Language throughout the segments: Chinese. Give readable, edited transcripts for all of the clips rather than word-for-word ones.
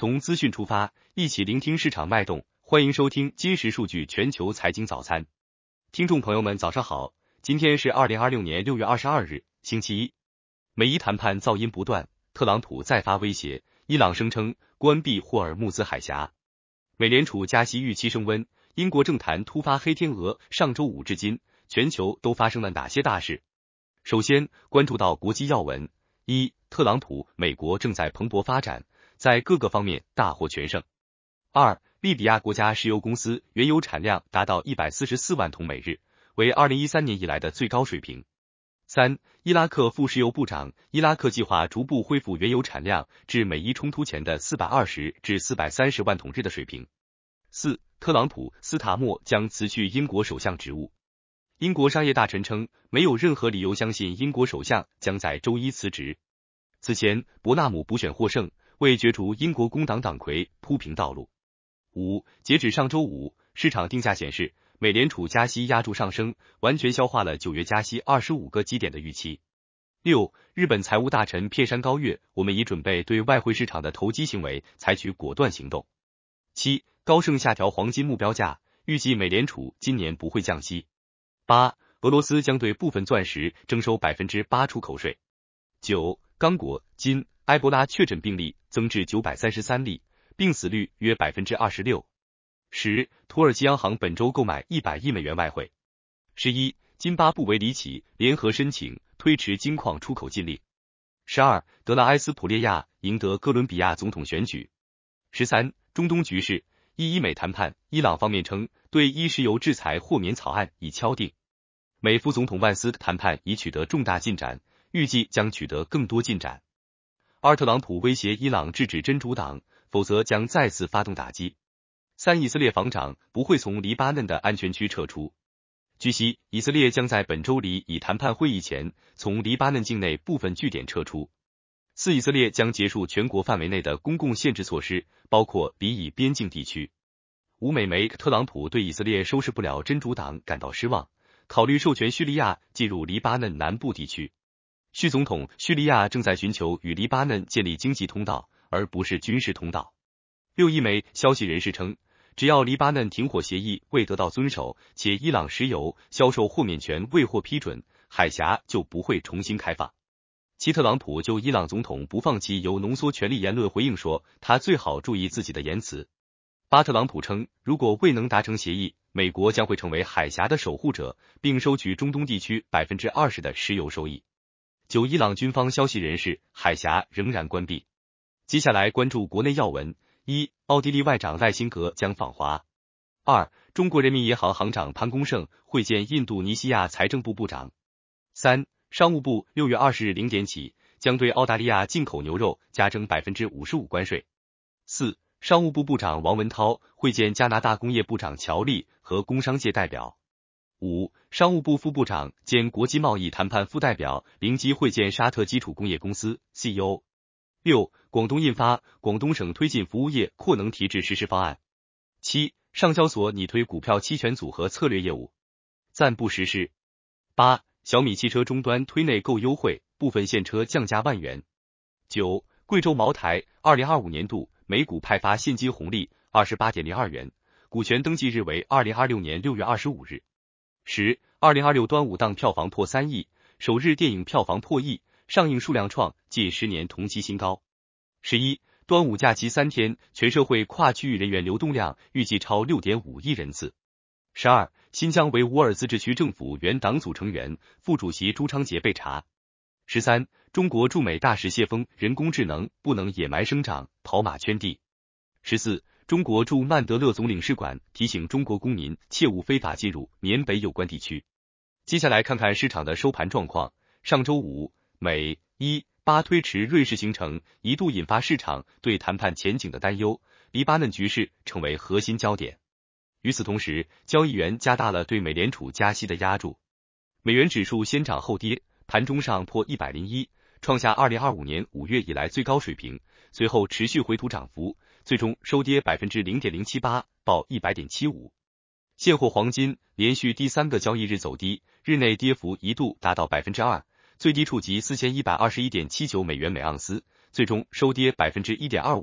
从资讯出发，一起聆听市场脉动。欢迎收听今时数据全球财经早餐。听众朋友们，早上好！今天是2026年6月22日，星期一。美伊谈判噪音不断，特朗普再发威胁，伊朗声称关闭霍尔木兹海峡。美联储加息预期升温，英国政坛突发黑天鹅。上周五至今，全球都发生了哪些大事？首先关注到国际要闻：一、特朗普，美国正在蓬勃发展，在各个方面大获全胜。二、利比亚国家石油公司原油产量达到144万桶每日，为2013年以来的最高水平。三、伊拉克副石油部长，伊拉克计划逐步恢复原油产量至美伊冲突前的420至430万桶日的水平。四、特朗普，斯塔默将辞去英国首相职务。英国商业大臣称，没有任何理由相信英国首相将在周一辞职。此前，伯纳姆补选获胜，为角逐英国工党党魁铺平道路。五、截止上周五，市场定价显示，美联储加息压住上升，完全消化了9月加息25个基点的预期。六、日本财务大臣片山高月，我们已准备对外汇市场的投机行为采取果断行动。七、高盛下调黄金目标价，预计美联储今年不会降息。八、俄罗斯将对部分钻石征收8%出口税。九、刚果、金、埃博拉确诊病例增至933例，病死率约26%。十、土耳其央行本周购买100亿美元外汇。11、津巴布韦黎起联合申请推迟金矿出口禁令。12、德拉埃斯普列亚赢得哥伦比亚总统选举。13、中东局势，伊美谈判，伊朗方面称对伊石油制裁豁免草案已敲定。美副总统万斯谈判已取得重大进展，预计将取得更多进展。二、特朗普威胁伊朗制止真主党，否则将再次发动打击。三、以色列防长不会从黎巴嫩的安全区撤出。据悉，以色列将在本周离以谈判会议前从黎巴嫩境内部分据点撤出。四、以色列将结束全国范围内的公共限制措施，包括离以边境地区。五、美媒特朗普对以色列收拾不了真主党感到失望，考虑授权叙利亚进入黎巴嫩南部地区。叙总统，叙利亚正在寻求与黎巴嫩建立经济通道，而不是军事通道。六、一枚消息人士称，只要黎巴嫩停火协议未得到遵守，且伊朗石油销售豁免权未获批准，海峡就不会重新开放。七、特朗普就伊朗总统不放弃铀浓缩权利言论回应说，他最好注意自己的言辞。八、特朗普称，如果未能达成协议，美国将会成为海峡的守护者，并收取中东地区20%的石油收益。九、伊朗军方消息人士，海峡仍然关闭。接下来关注国内要闻：一、奥地利外长赖辛格将访华。二、中国人民银行行长潘功胜会见印度尼西亚财政部部长。三、商务部6月20日0点起将对澳大利亚进口牛肉加征55%关税。四、商务部部长王文涛会见加拿大工业部长乔利和工商界代表。五、商务部副部长兼国际贸易谈判副代表林基会见沙特基础工业公司 CEO。六、广东印发广东省推进服务业扩能提质实施方案。七、上交所拟推股票期权组合策略业务，暂不实施。八、小米汽车终端推内购优惠，部分现车降价1万元。九、贵州茅台2025年度每股派发现金红利 28.02 元，股权登记日为2026年6月25日。十、2026端午档票房破3亿，首日电影票房破亿，上映数量创近10年同期新高。11、端午假期3天，全社会跨区域人员流动量预计超 6.5 亿人次。12、新疆维吾尔自治区政府原党组成员、副主席朱昌杰被查。13、中国驻美大使谢锋，人工智能不能野蛮生长，跑马圈地。14、中国驻曼德勒总领事馆提醒中国公民切勿非法进入缅北有关地区。接下来看看市场的收盘状况。上周五，美伊巴推迟瑞士行程，一度引发市场对谈判前景的担忧，黎巴嫩局势成为核心焦点。与此同时，交易员加大了对美联储加息的压注。美元指数先涨后跌，盘中上破101，创下2025年5月以来最高水平，随后持续回吐涨幅，最终收跌 0.078%， 报 100.75。现货黄金连续第3个交易日走低，日内跌幅一度达到 2%， 最低触及4121.79美元每盎司，最终收跌 1.25%，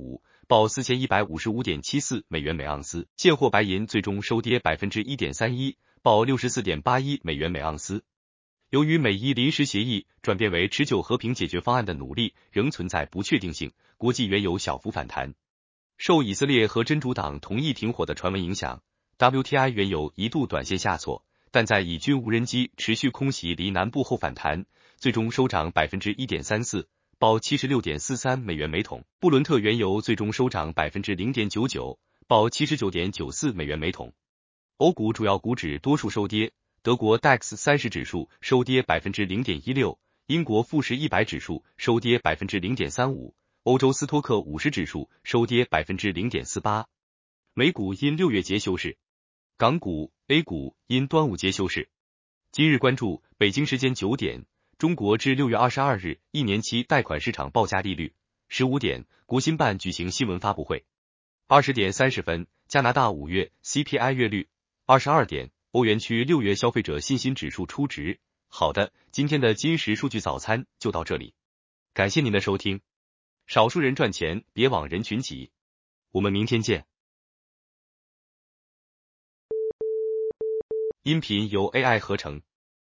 报4155.74美元每盎司。现货白银最终收跌 1.31%， 报64.81美元每盎司。由于美伊临时协议转变为持久和平解决方案的努力仍存在不确定性，国际原油小幅反弹。受以色列和真主党同意停火的传闻影响， WTI 原油一度短线下挫，但在以军无人机持续空袭离南部后反弹，最终收涨 1.34%， 报 76.43美元每桶。布伦特原油最终收涨 0.99%， 报 79.94美元每桶。欧股主要股指多数收跌，德国 DAX 30指数收跌 0.16%， 英国富时100指数收跌 0.35%， 欧洲斯托克50指数收跌 0.48%。美股因6月节休市，港股、A 股因端午节休市。今日关注北京时间9点，中国至6月22日1年期贷款市场报价利率；15点，国新办举行新闻发布会；20点30分，加拿大5月 CPI 月率；22点，欧元区6月消费者信心指数初值。好的，今天的今时数据早餐就到这里，感谢您的收听。少数人赚钱，别往人群挤。我们明天见。音频由 AI 合成。